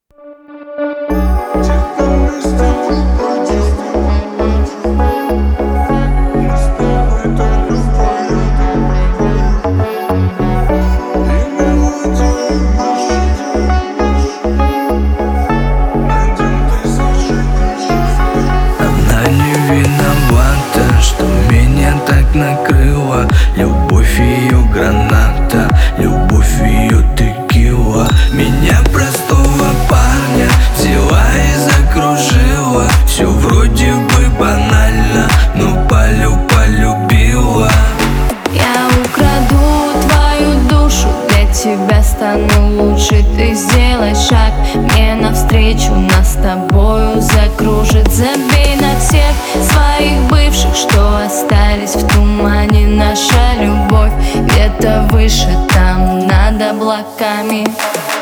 Виновата, что меня так накрыла. Любовь ее граната, любовь ее текила. Меня простого парня взяла и закружила. Все вроде бы банально, но полюбила. Я украду твою душу, для тебя стану лучше. Ты сделай шаг мне навстречу, нас с тобою закружит. Забей на всех своих бывших, что остались в тумане. Наша любовь где-то выше, там над облаками.